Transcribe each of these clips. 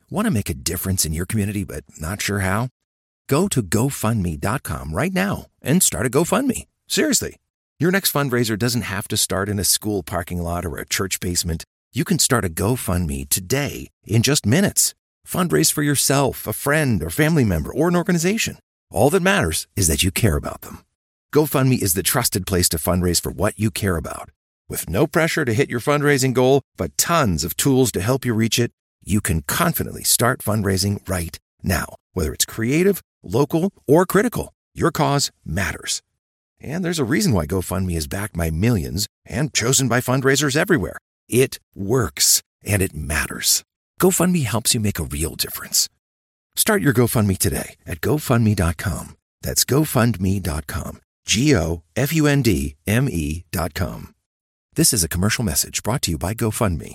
Want to make a difference in your community but not sure how? Go to GoFundMe.com right now and start a GoFundMe. Seriously. Your next fundraiser doesn't have to start in a school parking lot or a church basement. You can start a GoFundMe today in just minutes. Fundraise for yourself, a friend, or family member, or an organization. All that matters is that you care about them. GoFundMe is the trusted place to fundraise for what you care about. With no pressure to hit your fundraising goal, but tons of tools to help you reach it, you can confidently start fundraising right now. Whether it's creative, local, or critical, your cause matters. And there's a reason why GoFundMe is backed by millions and chosen by fundraisers everywhere. It works, and it matters. GoFundMe helps you make a real difference. Start your GoFundMe today at GoFundMe.com. That's GoFundMe.com. GoFundMe.com. This is a commercial message brought to you by GoFundMe.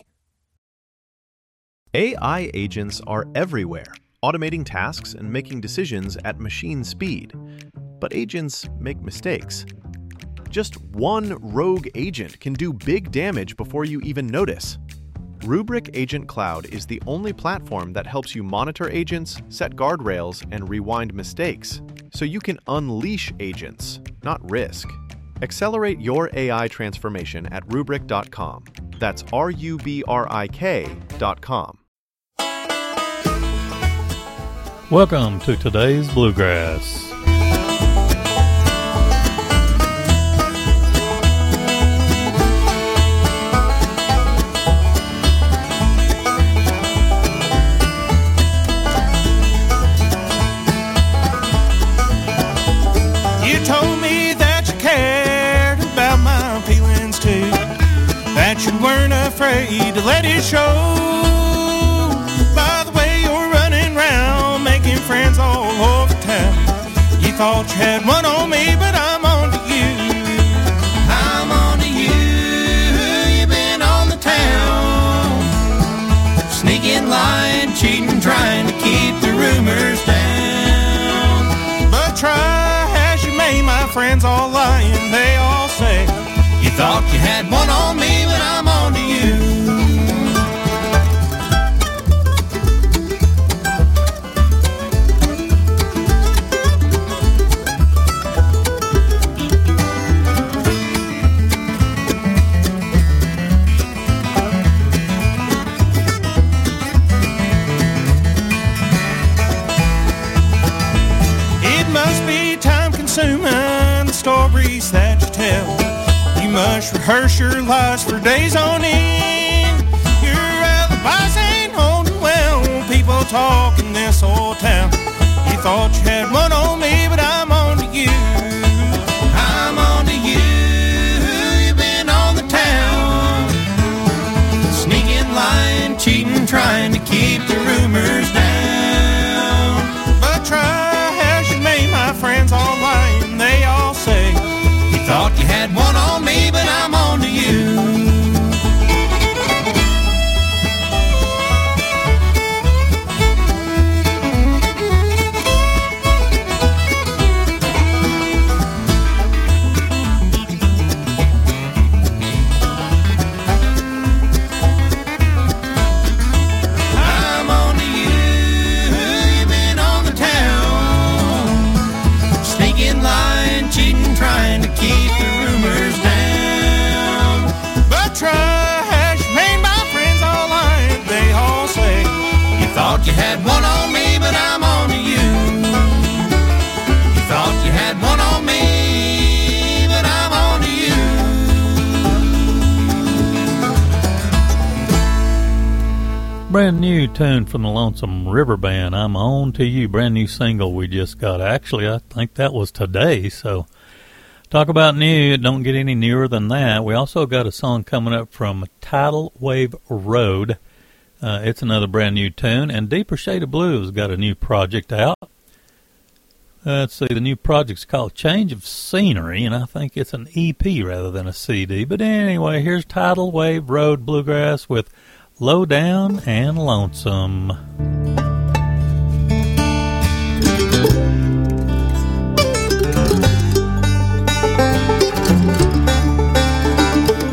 AI agents are everywhere, automating tasks and making decisions at machine speed. But agents make mistakes. Just one rogue agent can do big damage before you even notice. Rubrik Agent Cloud is the only platform that helps you monitor agents, set guardrails, and rewind mistakes, so you can unleash agents, not risk. Accelerate your AI transformation at Rubrik.com. That's RUBRIK.com. Welcome to today's Bluegrass. You told me that you cared about my feelings too, that you weren't afraid to let it show. By the way you're running round, making friends all over town. You thought you had one on me, but I'm on to you. I'm on to you. You've been on the town, sneaking, lying, cheating, trying to keep the rumors down. But try as you may, my friends all lying. They all say you thought you had one on me, but I'm on to you. The stories that you tell, you must rehearse your lies for days on end. Your alibis ain't holding well, people talk in this old town. You thought you had one on me, but I'm on to you. I'm on to you. You've been on the town, sneaking, lying, cheating, trying to keep the rumors down. But try as you may, my friends all lying. They all say you thought you had one on me, but I'm on to you. Trying to keep the rumors down. But try as you may, my friends all lying. They all say you thought you had one on me, but I'm on to you. You thought you had one on me, but I'm on to you. Brand new tune from the Lonesome River Band, I'm On to You. Brand new single we just got. Actually, I think that was today, so talk about new, it don't get any newer than that. We also got a song coming up from Tidal Wave Road. It's another brand new tune. And Deeper Shade of Blue has got a new project out. Let's see, the new project's called Change of Scenery, and I think it's an EP rather than a CD. But anyway, here's Tidal Wave Road Bluegrass with Low Down and Lonesome.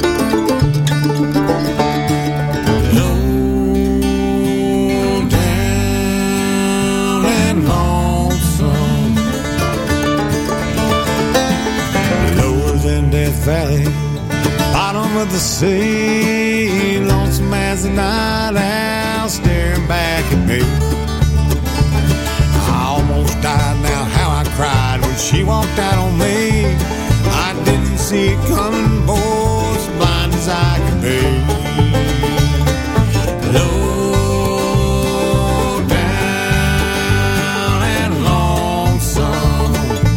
Low down of the sea, lonesome as the night owl staring back at me. I almost died, now how I cried when she walked out on me. I didn't see it coming, boy, as blind as I could be. Low down and lonesome,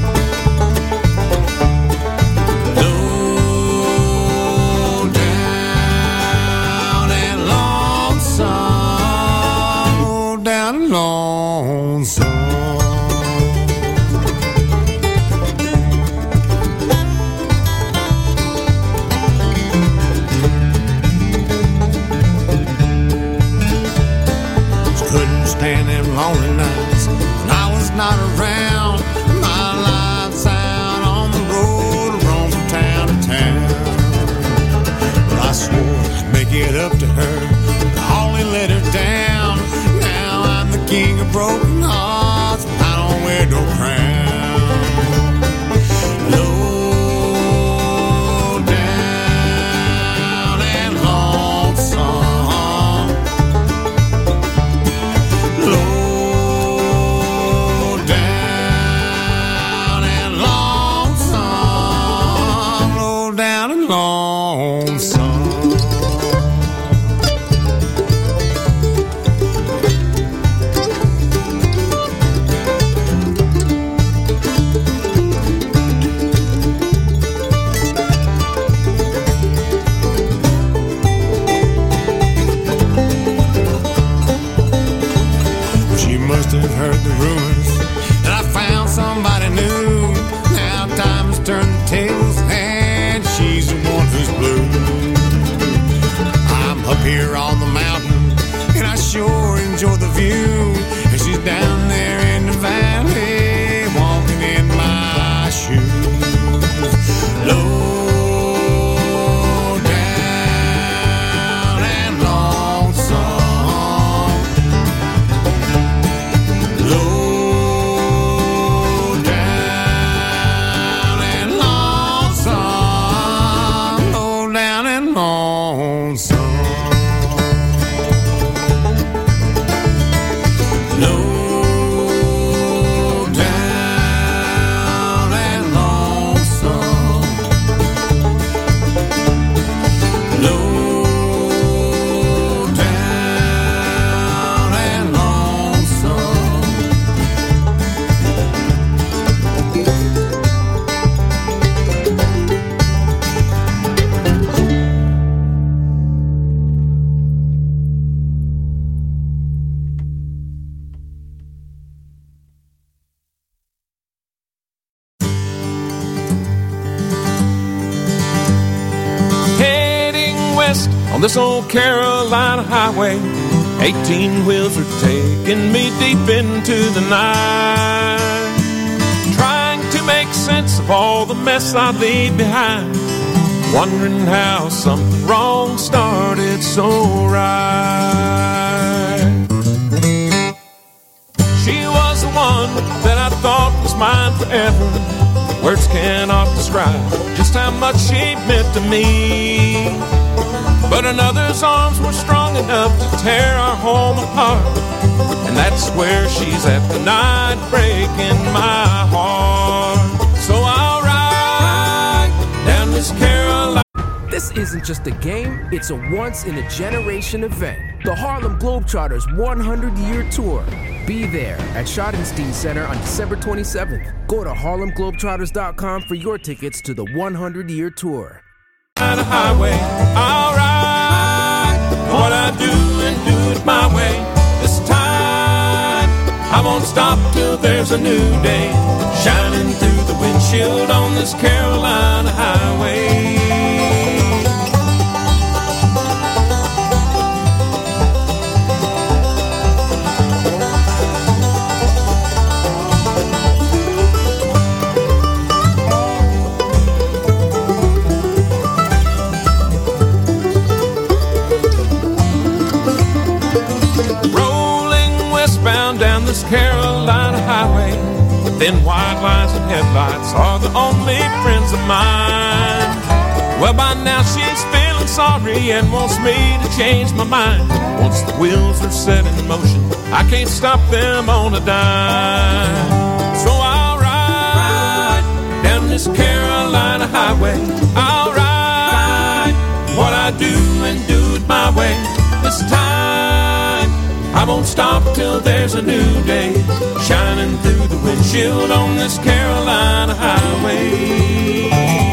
low down and lonesome, low down and lonesome. Stand them lonely nights when I was not around. My life's out on the road, roam from town to town. But I swore I'd make it up to her, I only let her down. Now I'm the king of broken hearts, but I don't wear no crown. Low down and lonesome, low down and lonesome, low down and lonesome. She must have heard the rumors that I found somebody new. Now time has turned the tables and she's the one who's blue. I'm up here on the mountain and I sure enjoy the view. And she's down there in the valley walking in my shoes. Low down and lonesome, low down and lonesome, low down and lonesome, low down and lonesome, low down and lonesome. Heading west on this old Carolina highway, 18 wheels are taking me deep into the night, trying to make sense of all the mess I leave behind, wondering how something wrong started so right. She was the one that I thought was mine forever. Words cannot describe just how much she meant to me. But another's arms were strong enough to tear our home apart, and that's where she's at tonight, breaking my heart. So I'll ride down this Carolina. This isn't just a game, it's a once-in-a-generation event. The Harlem Globetrotters 100-year tour. Be there at Schottenstein Center on December 27th. Go to harlemglobetrotters.com for your tickets to the 100-year tour. On the highway, I'll ride what I do and do it my way. This time, I won't stop till there's a new day shining through the windshield on this Carolina highway. Down this Carolina highway, thin white lines and headlights are the only friends of mine. Well, by now she's feeling sorry and wants me to change my mind. Once the wheels are set in motion, I can't stop them on a dime. So I'll ride down this Carolina highway. I'll ride what I do and do it my way. This time I won't stop till there's a new day shining through the windshield on this Carolina highway.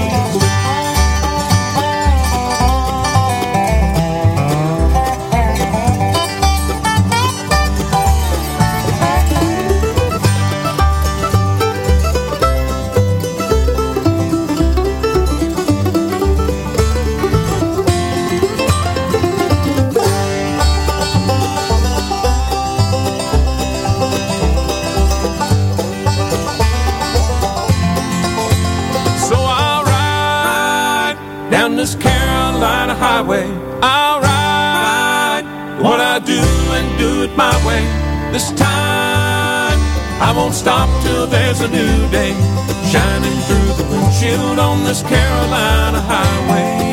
This Carolina highway, I'll ride what I do and do it my way. This time I won't stop till there's a new day shining through the windshield on this Carolina highway.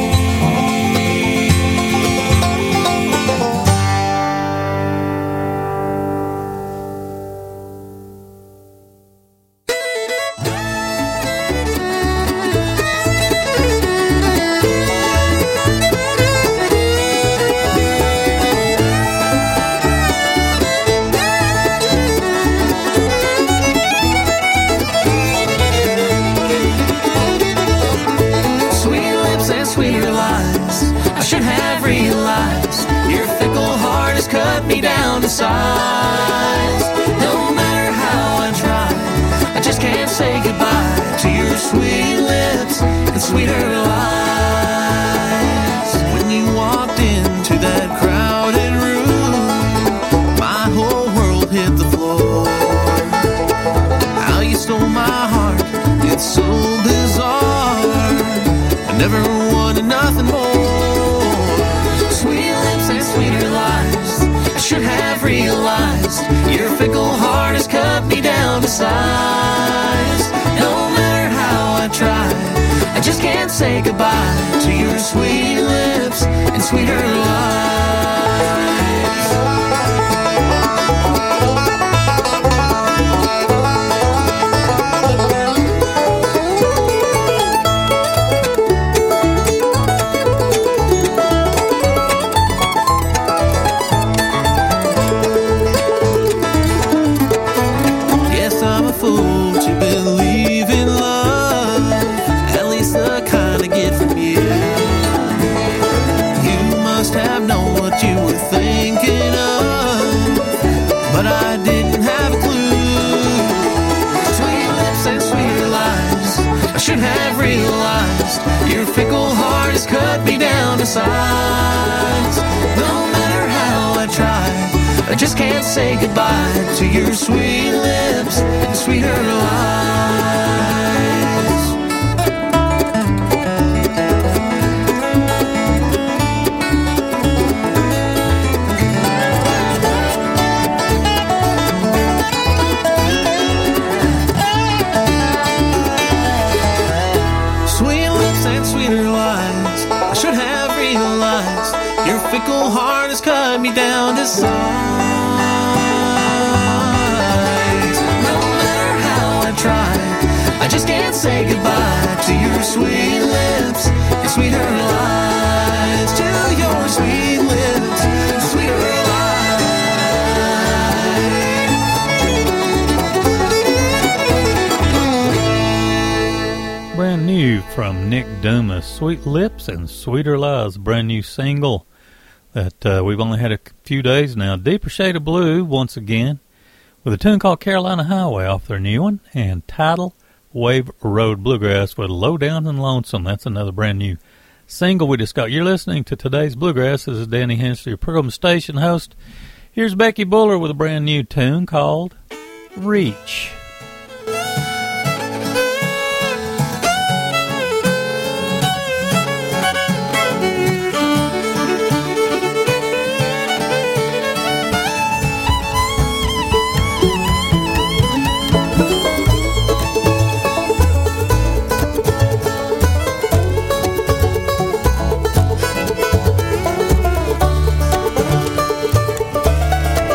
Me down to size. No matter how I try, I just can't say goodbye to your sweet lips and sweeter lies. When you walked into that crowded room, my whole world hit the floor. How you stole my heart, it's so bizarre. I never wanted nothing more. Sweet lips and sweeter lies. Should have realized your fickle heart has cut me down to size. No matter how I try, I just can't say goodbye to your sweet lips and sweeter lies. But I didn't have a clue. Sweet lips and sweeter lies. I should have realized your fickle heart has cut me down to size. No matter how I try, I just can't say goodbye to your sweet lips and sweeter lies. Your fickle heart has cut me down to size. No matter how I try, I just can't say goodbye to your sweet lips and sweeter lies. To your sweet lips and sweeter lies. Brand new from Nick Dumas, Sweet Lips and Sweeter Lies, brand new single that we've only had a few days now. Deeper Shade of Blue, once again, with a tune called Carolina Highway off their new one, and Tidal Wave Road Bluegrass with Low Down and Lonesome. That's another brand new single we just got. You're listening to today's Bluegrass. This is Danny Hensley, your program station host. Here's Becky Buller with a brand new tune called Reach.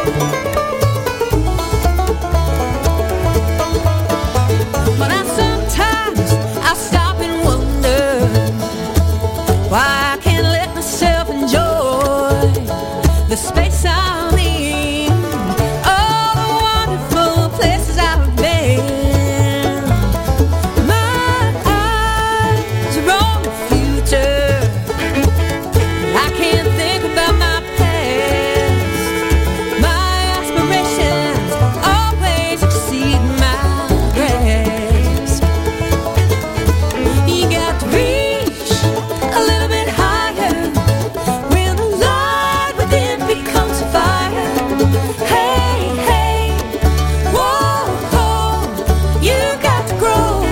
But sometimes I stop and wonder why I can't let myself enjoy the space I'm in, all the wonderful places I've been. My eyes are on the future. I can't think about my past. My aspirations always exceed my grasp. You got to reach a little bit higher when the light within becomes a fire. Hey, hey, whoa, whoa, you got to grow.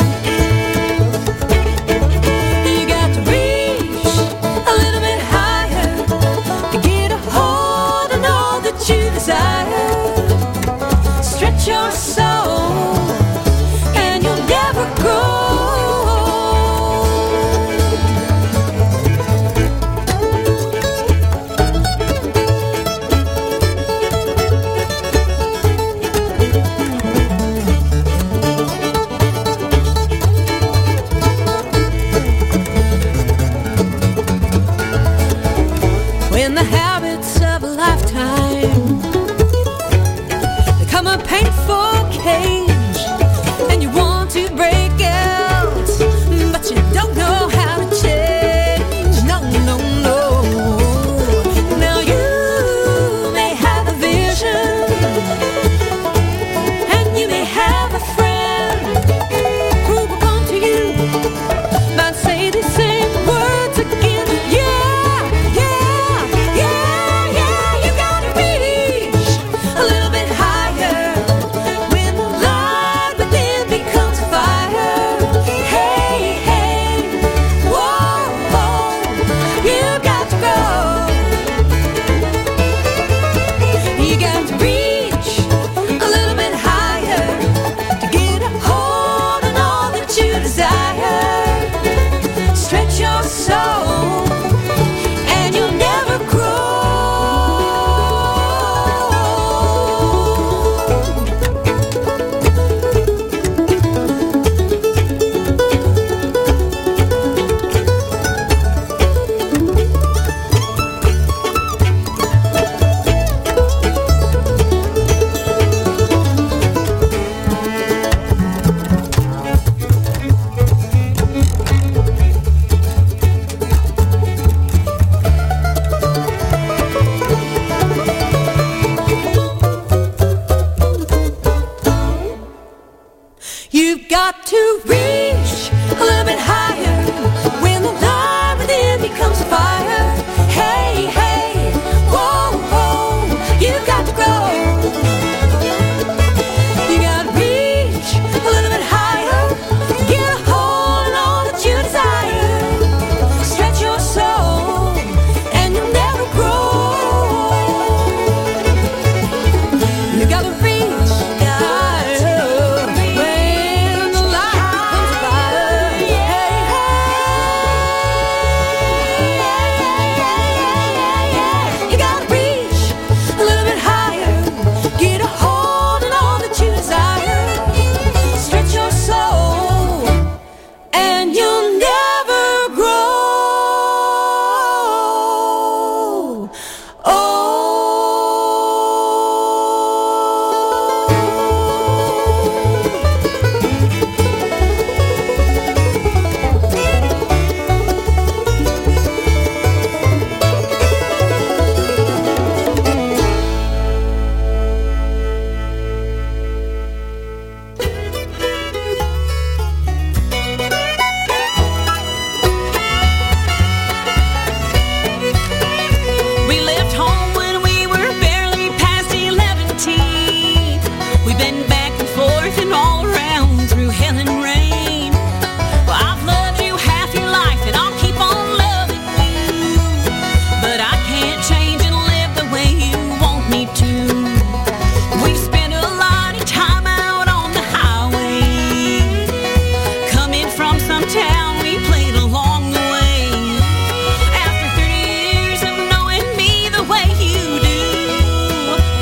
You got to reach a little bit higher to get a hold on all that you desire. Stretch your soul and you'll never grow. When the habits of a lifetime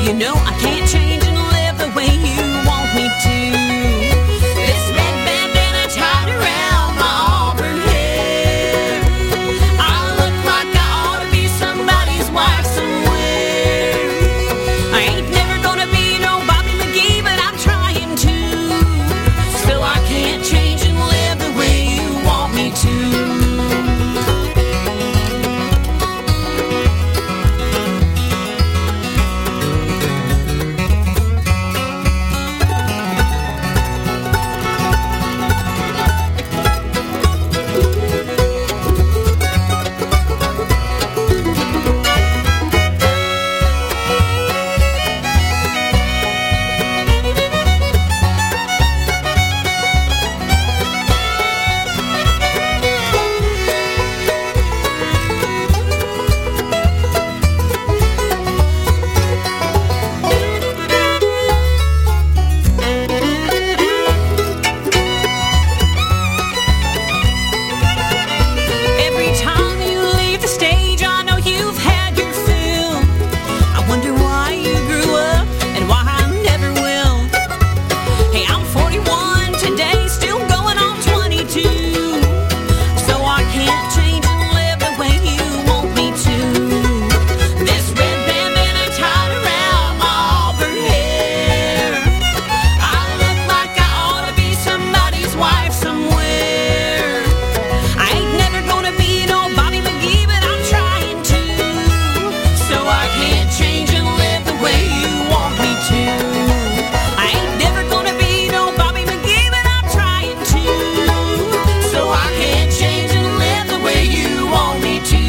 You know I can't change and live the way you want me to. This red bandana tied around my auburn hair, I look like I ought to be somebody's wife somewhere. I ain't never gonna be no Bobby McGee, but I'm trying to. So I can't change and live the way you want me to. Every time you leave the stage, I know you've had your fill. I wonder why you grew up and why I never will. Hey, I'm 41 today, still going on 22. So I can't change and live the way you want me to. This red bandana tied around my auburn hair, I look like I ought to be somebody's wife somewhere. I ain't never gonna be no Bobby McGee, but I'm trying to. So I can't change and live the way you want me to. I ain't never gonna be no Bobby McGee, but I'm trying to. So I can't change and live the way you want me to.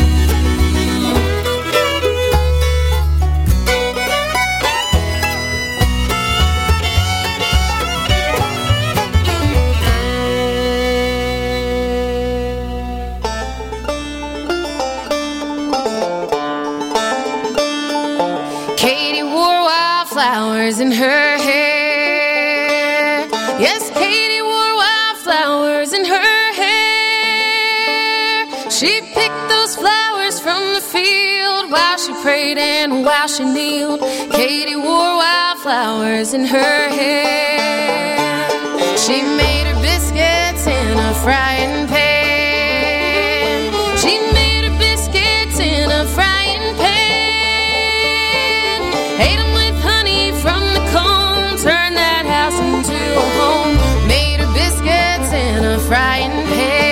Katie wore wildflowers in her hair. Yes, Katie wore wildflowers in her hair. She picked those flowers from the field while she prayed and while she kneeled. Katie wore wildflowers in her hair. She made her biscuits in a frying pan. She made her biscuits in a frying pan. Ate 'em with honey from the comb. Turned that house into a home. Made her biscuits in a frying pan.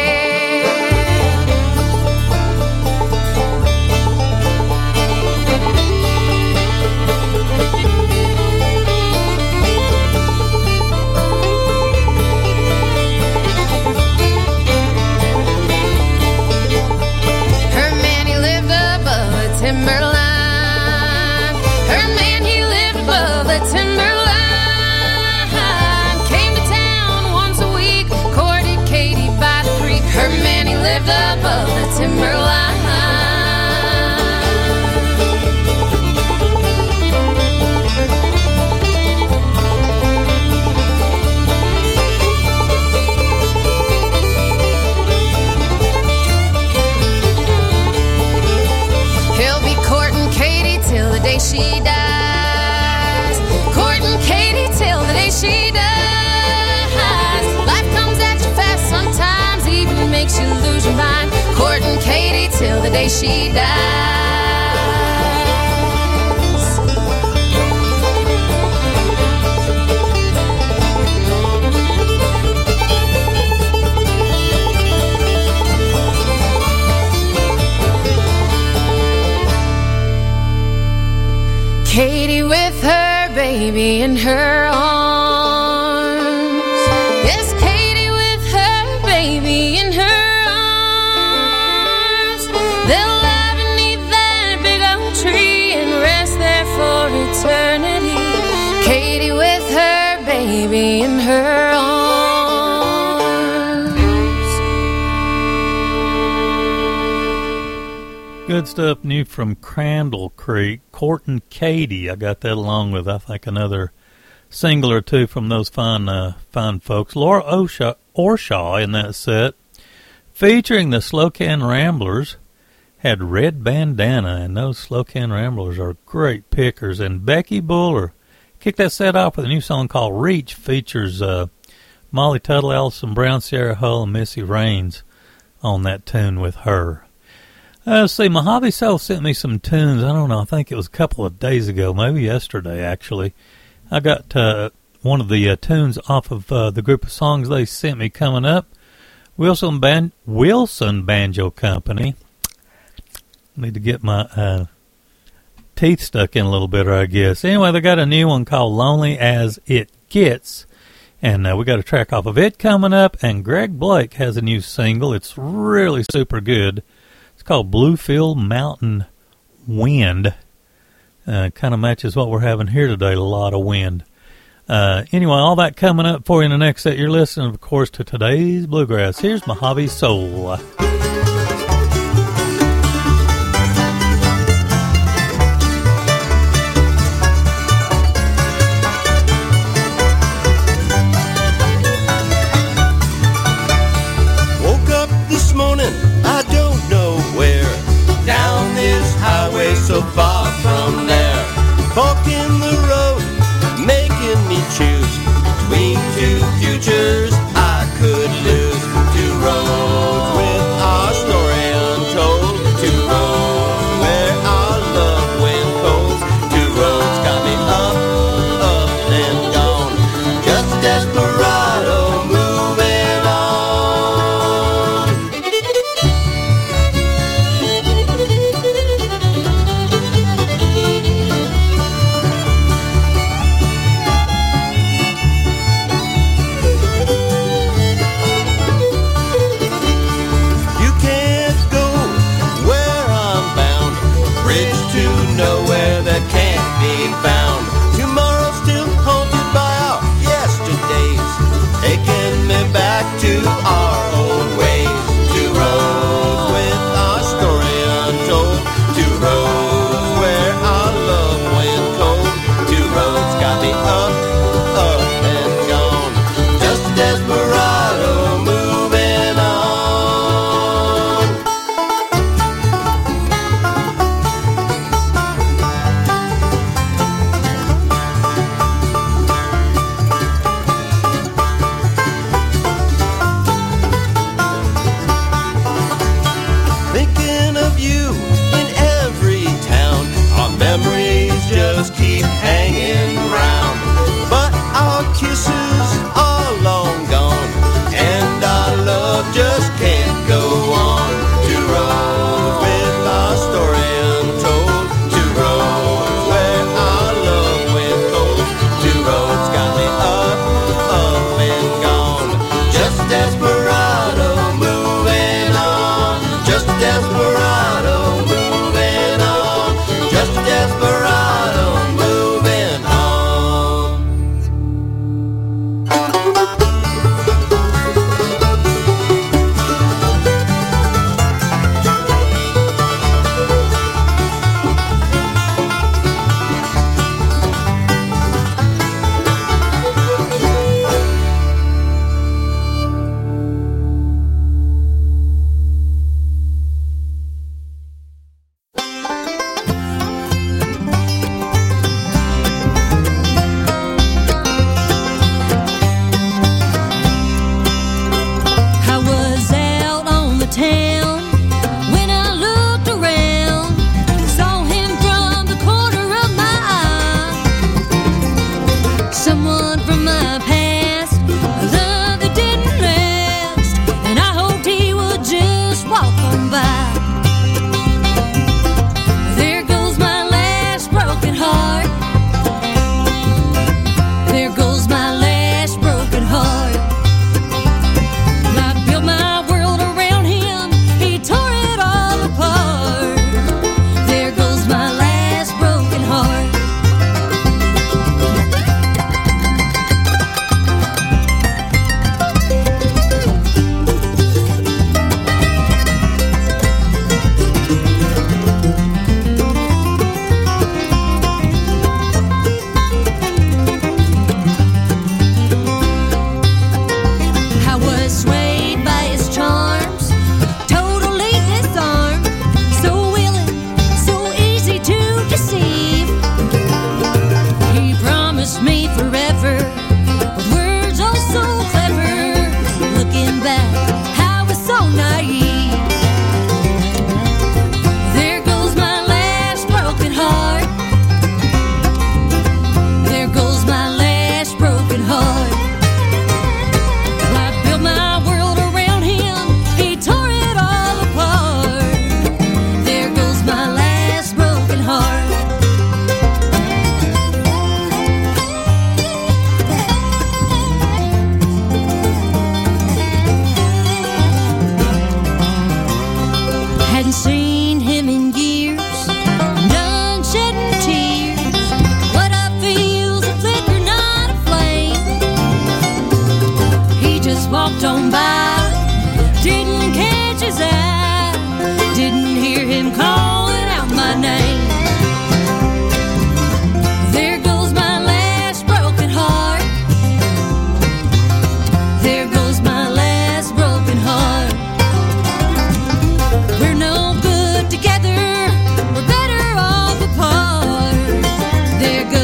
Her man, he lived above the timberline. Her man, he lived above the timberline. Came to town once a week, courted Katie by the creek. Her man, he lived above the timberline. He'll be courting Katie till the day she dies. Courting Katie till the day she dies. Life comes at you fast sometimes, even makes you lose your mind. Courting Katie till the day she dies. Katie with her baby in her arms. Yes, Katie with her baby in her arms. They'll lie beneath that big old tree and rest there for eternity. Katie with her baby in her arms. Good stuff new from Crandall Creek. Courtin' Katie. I got that along with, I think, another single or two from those fine folks. Laura Orshaw in that set, featuring the Slow Can Ramblers, had Red Bandana, and those Slow Can Ramblers are great pickers. And Becky Buller kicked that set off with a new song called Reach, features Molly Tuttle, Allison Brown, Sierra Hull, and Missy Raines on that tune with her. Let's see, Mojave Soul sent me some tunes. I don't know, I think it was a couple of days ago, maybe yesterday actually. I got one of the tunes off of the group of songs they sent me coming up. Wilson Banjo Company. Need to get my teeth stuck in a little better, I guess. Anyway, they got a new one called Lonely As It Gets. And we got a track off of it coming up. And Greg Blake has a new single. It's really super good. It's called Bluefield Mountain Wind. Kind of matches what we're having here today, a lot of wind. Anyway, all that coming up for you in the next set. You're listening, of course, to today's Bluegrass. Here's Mojave Soul. I don't know where, down this highway so far from there. Fork in the road, making me choose between two futures I could lose. Two roads with our story untold. Two roads where our love went cold. Two roads got me up, up and gone. Just desperado moving on.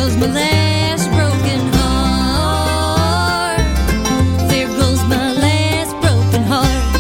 goes my last broken heart. There goes my last broken heart.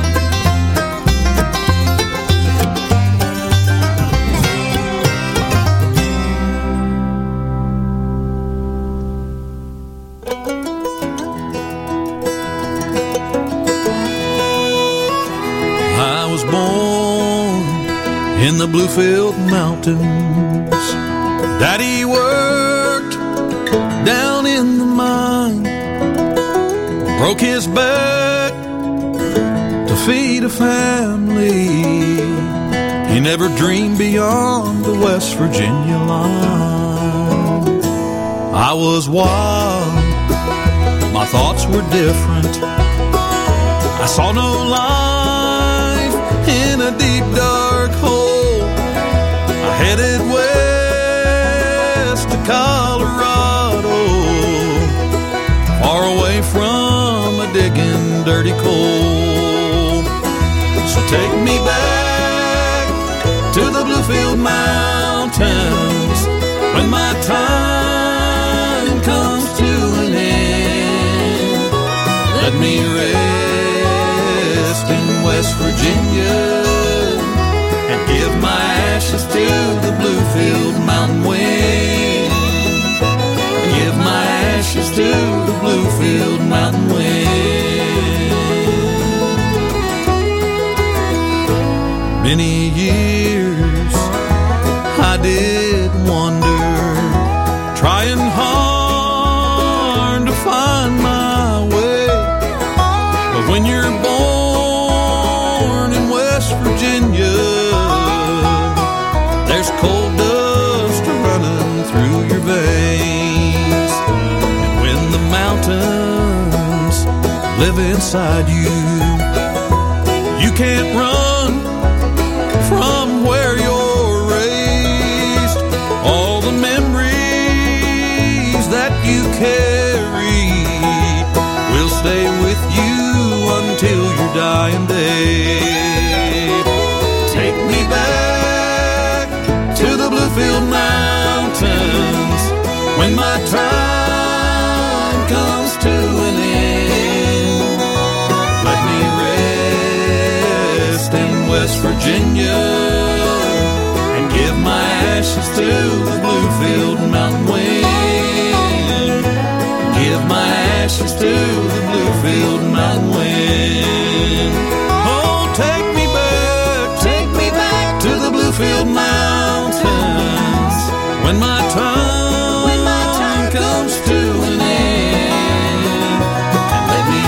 I was born in the Bluefield Mountains. Daddy worked down in the mine, broke his back to feed a family. He never dreamed beyond the West Virginia line. I was wild, my thoughts were different. I saw no life in a deep dark hole. I headed west to Colorado, far away from a digging dirty coal. So take me back to the Bluefield Mountains when my time comes to an end. Let me rest in West Virginia and give my ashes to the Bluefield Mountain wind. And give my ashes to the Bluefield Mountain wind. Many years I did wander, trying hard to find my way. But when you're born in West Virginia, there's coal dust running through your veins. And when the mountains live inside you, you can't run from where you're raised. All the memories that you carry will stay with you until your dying day. Take me back to the Bluefield Mountains when my time comes to an end. Let me rest in West Virginia and give my ashes to the Bluefield Mountain wind. Give my ashes to the Bluefield Mountain wind. Oh, take me back to the Bluefield Mountains when my time comes to an end. And let me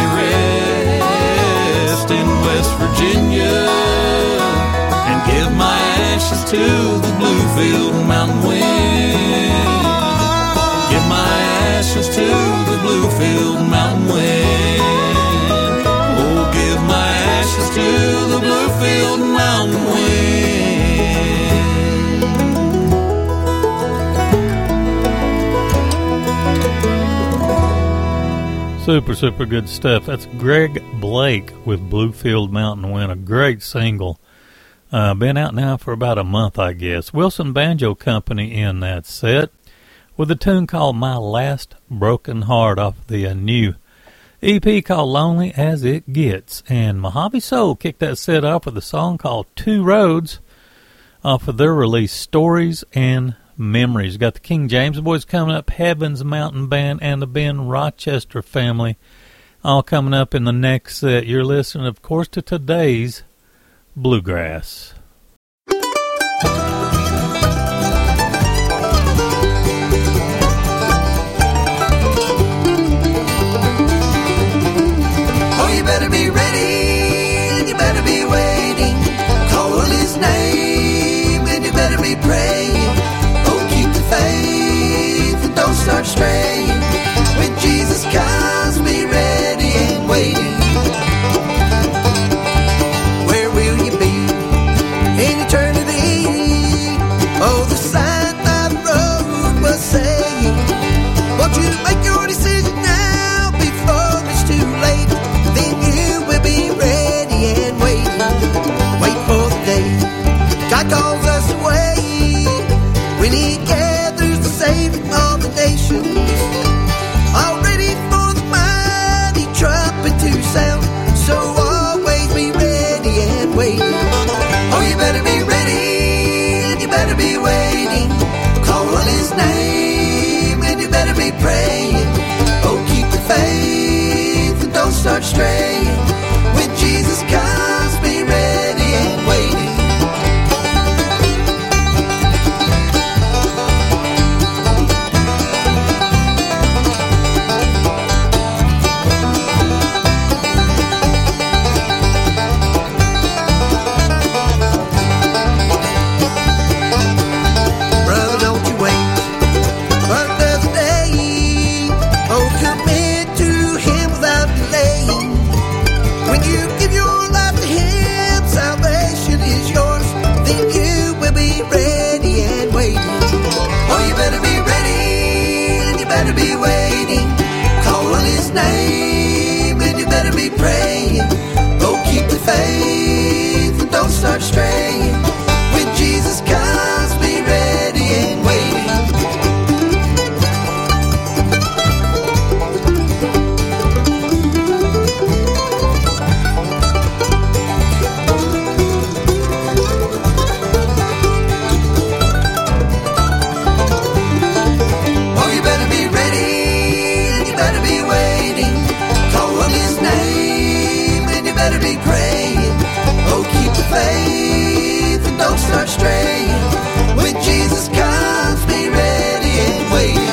rest in West Virginia and give my ashes to the Bluefield Mountain wind. Give my ashes to the Bluefield Mountain wind. Oh, give my ashes to the Bluefield Mountain wind. Super good stuff. That's Greg Blake with Bluefield Mountain Wind, a great single. Been out now for about a month, I guess. Wilson Banjo Company in that set with a tune called My Last Broken Heart off the new EP called Lonely As It Gets. And Mojave Soul kicked that set off with a song called Two Roads off of their release Stories and Memories. Got the King James Boys coming up, Heaven's Mountain Band, and the Ben Rochester Family all coming up in the next set. You're listening, of course, to today's Bluegrass. Oh, you better be ready, and you better be waiting. Call on his name, and you better be praying. Oh, keep the faith, and don't start straying. When Jesus comes, be ready and waiting. Where will you be in eternity? Oh, the sign of the road was saying, want you to make your decision now before it's too late. Then you will be ready and waiting. Wait for the day God calls us away, when he gathers the saving of the nations, all ready for the mighty trumpet to sound. So always be ready and waiting. Oh, you better be ready and you better be waiting. Call on his name and you better be praying. Oh, keep the faith and don't start straying. When Jesus comes, be ready and waiting. Praying, oh, keep the faith and don't start straying. When Jesus comes, be ready and waiting. Oh, you better be ready and you better be waiting. Call on his name and you better be praying. Oh, keep the faith and don't start straying. When Jesus comes, be ready and waiting.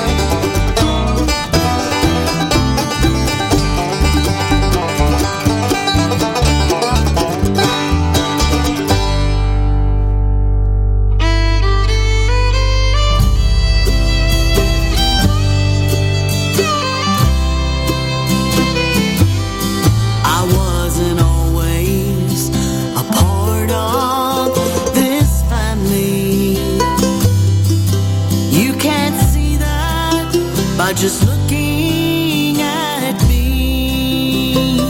Just looking at me,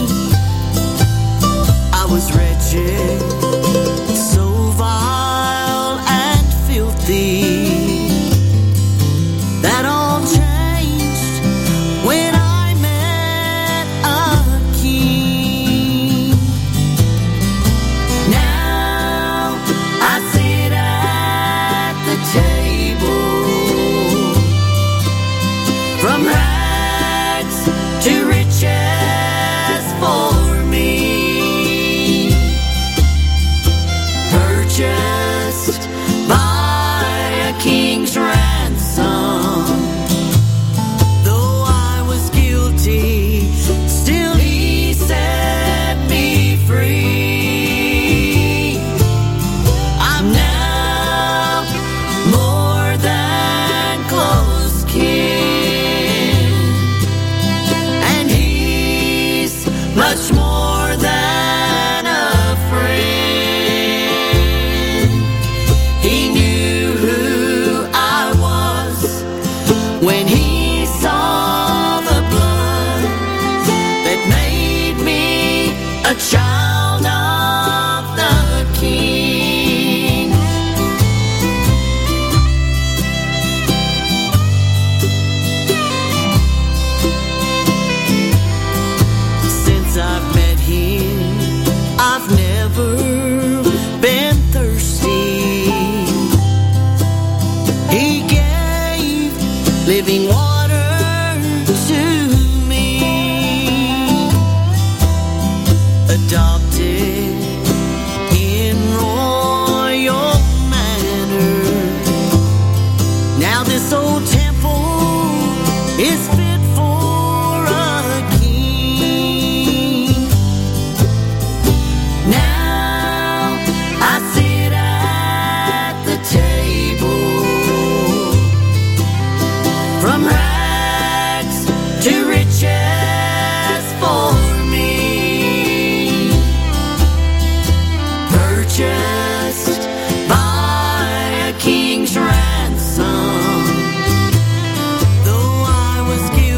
I was wretched, so vile and filthy. That all changed when I met a king. Now I sit at the table, from rags to riches for me, purchased by a king's ransom. Though I was guilty, still he set me free. I'm now more than close kin, much more than a friend. He knew who I was when he saw the blood that made me a child of the King. I've met him, I've never been thirsty. He gave living water to me, adopted in royal manner. Now this old temple is fit for a king. Now I sit at the table, from rags to riches for me, purchased by a king's ransom. Though I was given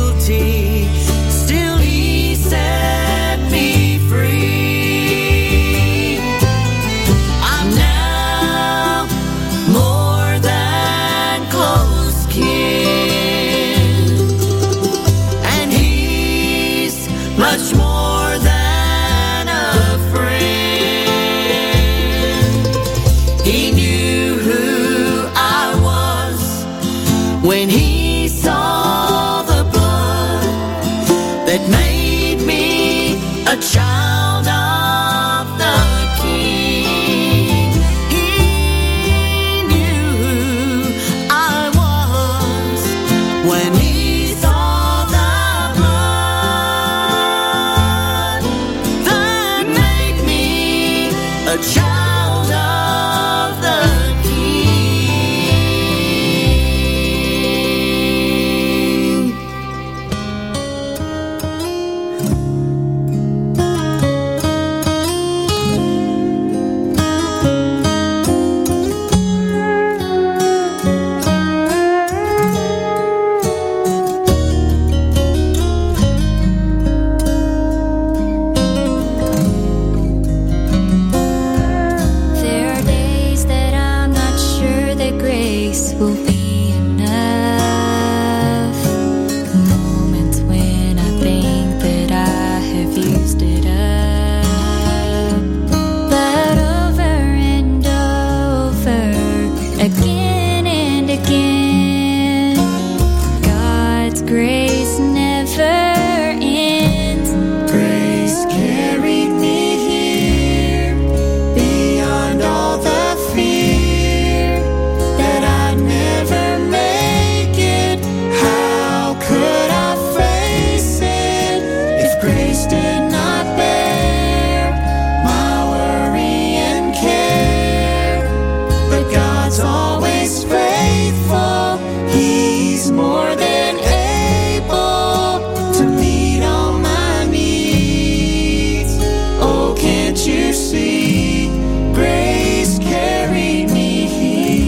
His grace never ends. Grace carried me here beyond all the fear that I'd never make it. How could I face it if grace did not bear my worry and care? But God's always faithful. He's more than able to meet all my needs. Oh, can't you see? Grace carried me here.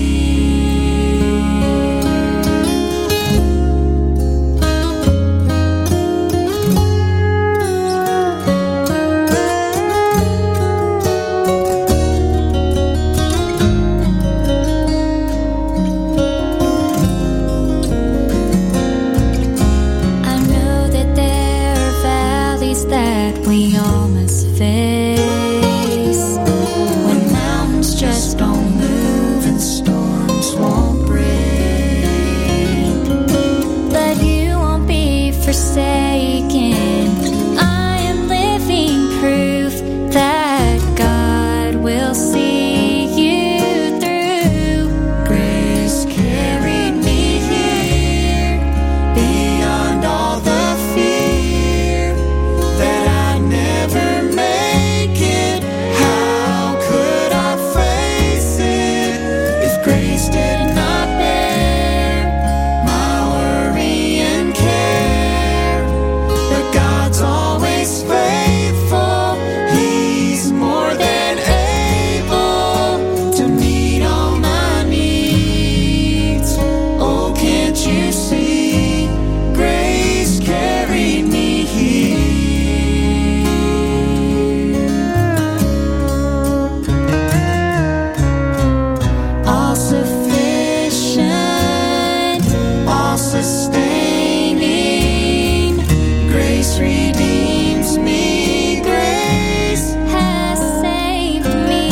I know that there are valleys that we all must face, when mountains just don't move and storms won't break. But you won't be forsaken. I am living proof that God will see you through. Grace carried me here beyond all the fear that I'd never make it. How could I face it if grace did not bear my worry and care? But God's always faithful. He's more than able to meet all my needs. Oh, can't you see? Grace carried me here. All sufficient, all sustaining. Grace redeems me. Grace has saved me.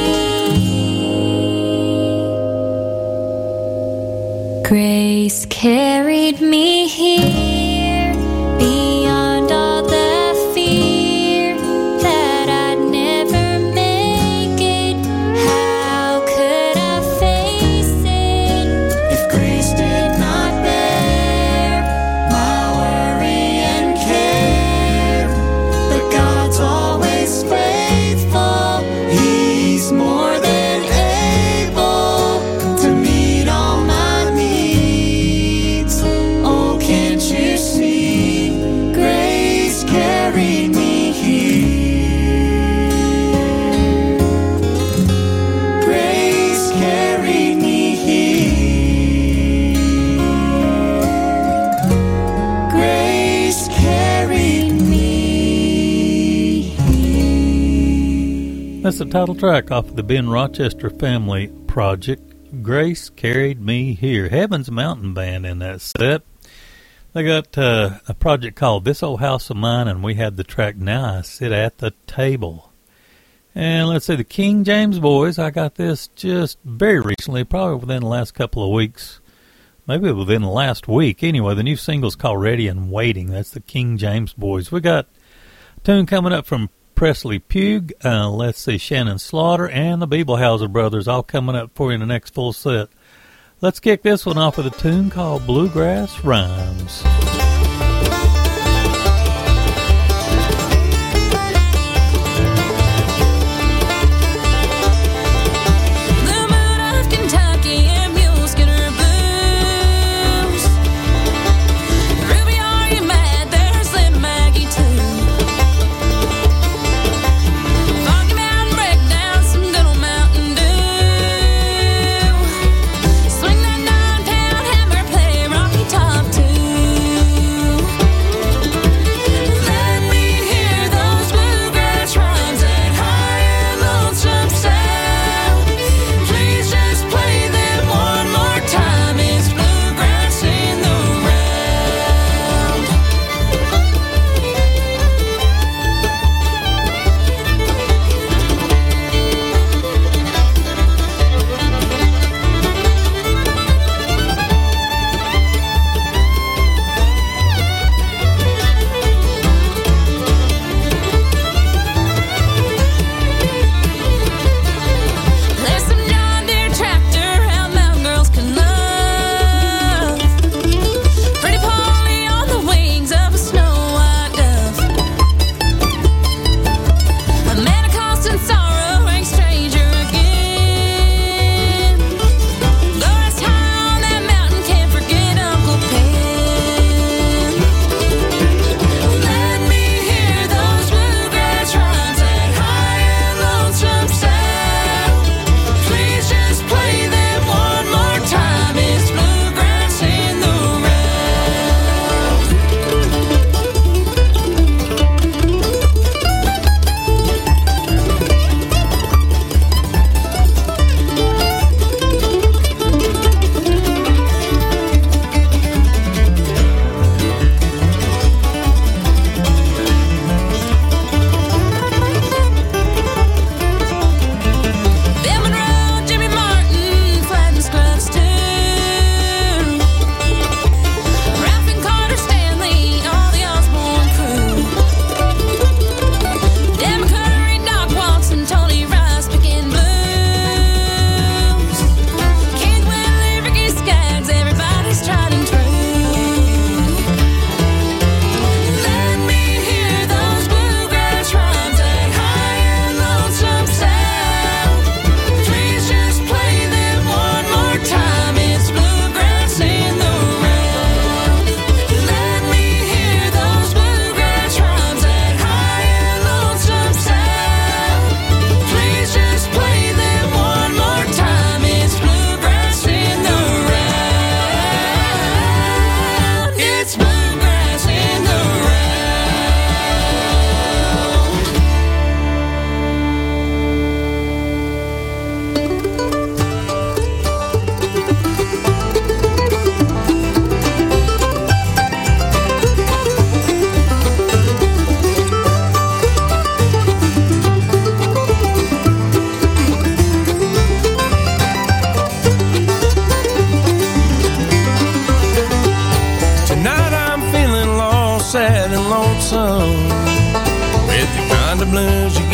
Grace carried me here beyond all the fear that I'd never make it. How could I face it if grace did not bear my worry and care? But God's always faithful. He's more than able to meet all my needs. Oh, can't you see? Grace carried me here. Grace carried me here. Grace carried me here. That's the title track off of the Ben Rochester Family Project, Grace Carried Me Here. Heaven's Mountain Band in that set. They got a project called This Old House of Mine, and we had the track Now I Sit at the Table. And let's see, the King James Boys, I got this just very recently, probably within the last couple of weeks. Maybe within the last week. Anyway, the new single's called Ready and Waiting. That's the King James Boys. We got a tune coming up from Presley Pugh, let's see, Shannon Slaughter, and the Bibelhauser Brothers, all coming up for you in the next full set. Let's kick this one off with a tune called Bluegrass Rhymes. The moon of Kentucky and mule skinner blues. Ruby, are you mad? There's Slim Maggie too. Foggy Mountain breakdown, some good old Mountain Dew. Swing that 9-pound hammer, play Rocky Top too.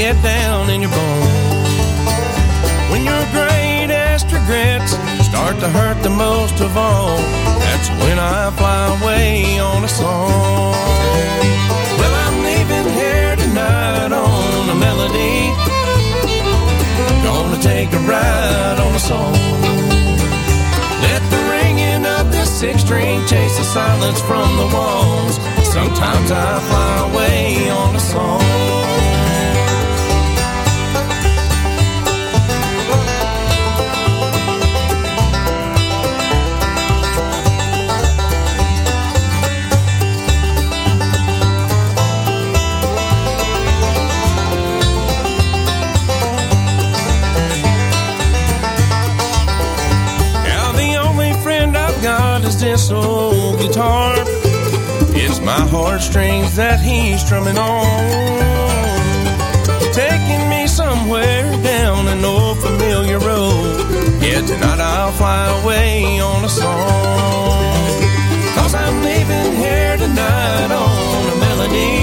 get down in your bones. When your greatest regrets start to hurt the most of all, that's when I fly away on a song. Well, I'm leaving here tonight on a melody, gonna take a ride on a song. Let the ringing of this six-string chase the silence from the walls. Sometimes I fly away on a song. This old guitar, it's my heartstrings that he's strumming on, taking me somewhere down an old familiar road. Yeah, tonight I'll fly away on a song, 'cause I'm leaving here tonight on a melody,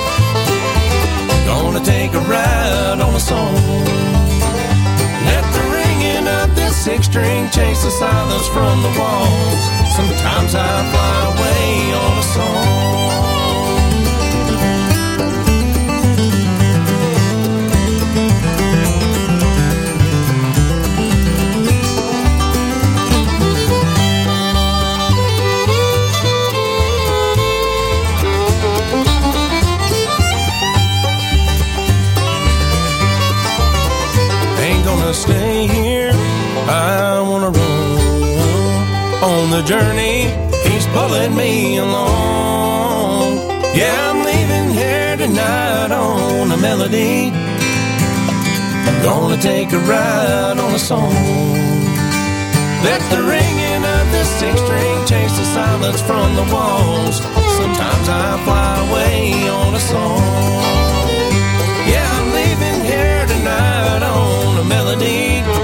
gonna take a ride on a song. Let the ringing of this six-string chase the silence from the walls. Sometimes I fly away on a song. Ain't gonna stay here, I wanna roll on the journey he's pulling me along. Yeah, I'm leaving here tonight on a melody, gonna take a ride on a song. Let the ringing of this six-string chase the silence from the walls. Sometimes I fly away on a song. Yeah, I'm leaving here tonight on a melody,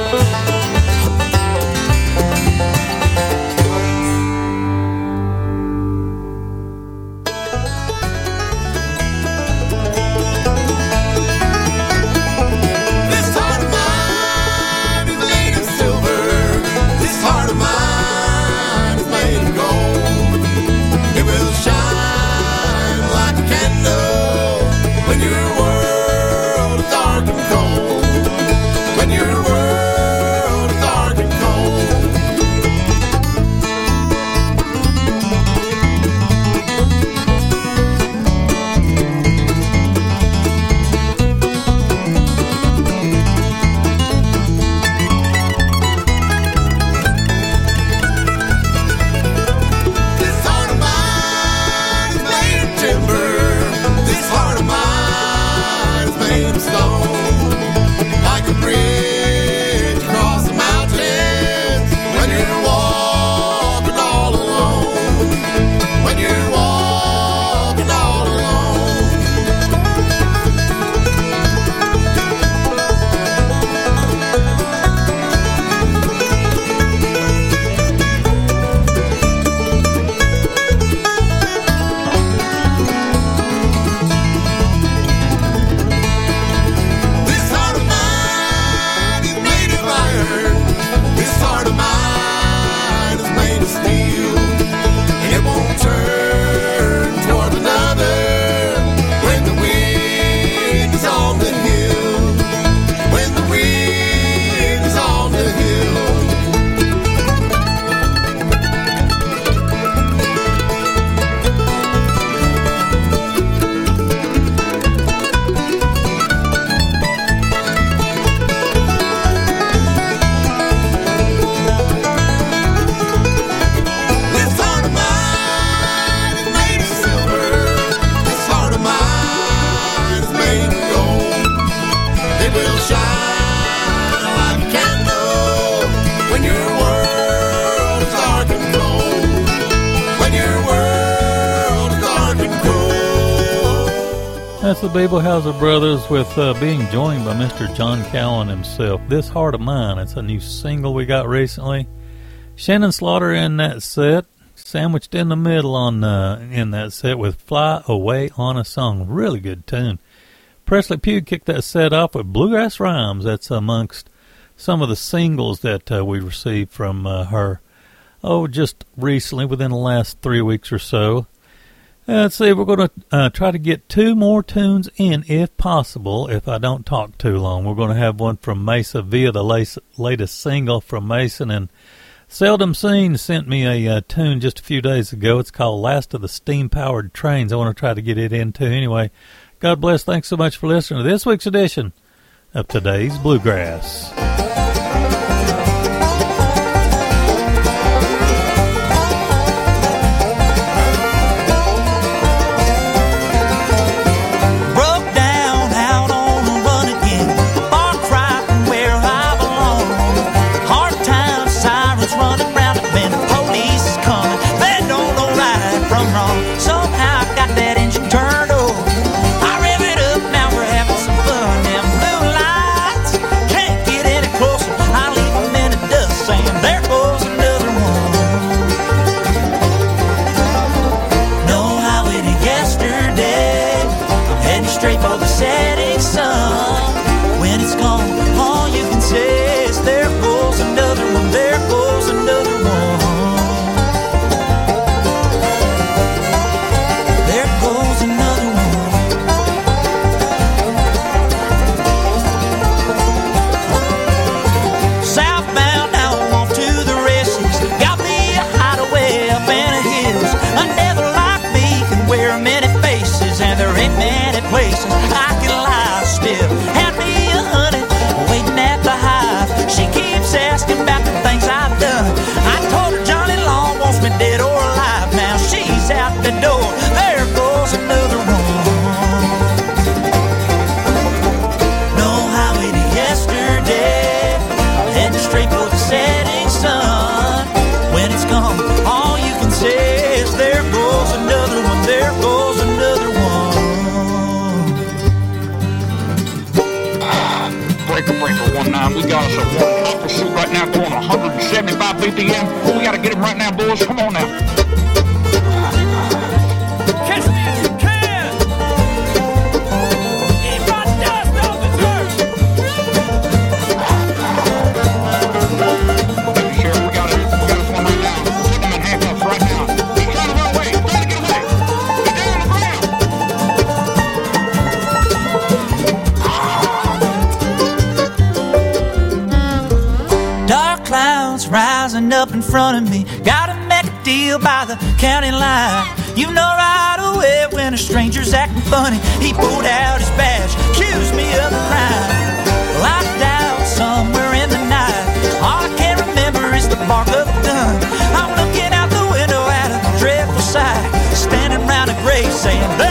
That's the Babelhauser Brothers with being joined by Mr. John Cowan himself. This Heart of Mine, it's a new single we got recently. Shannon Slaughter in that set, sandwiched in the middle on in that set with Fly Away on a Song. Really good tune. Presley Pugh kicked that set off with Bluegrass Rhymes. That's amongst some of the singles that we received from her, just recently, within the last 3 weeks or so. Let's see, we're going to try to get 2 more tunes in, if possible, if I don't talk too long. We're going to have one from Mesa via the latest single from Mason, and Seldom Seen sent me a tune just a few days ago. It's called Last of the Steam-Powered Trains. I want to try to get it in, too. Anyway, God bless. Thanks so much for listening to this week's edition of Today's Bluegrass. We got us a one pursuit right now going 175 BPM. Oh, we got to get him right now, boys. Come on now. Catch me if you can. Eat my dust off the dirt. Sheriff, we got us one right now. Put him in handcuffs right now. He's trying to run away. He's trying to get away. He's down on the ground. Clouds rising up in front of me. Gotta make a deal by the county line. You know right away when a stranger's acting funny. He pulled out his badge, accused me of a crime. Locked out somewhere in the night. All I can remember is the bark of a gun. I'm looking out the window at a dreadful sight. Standing round a grave saying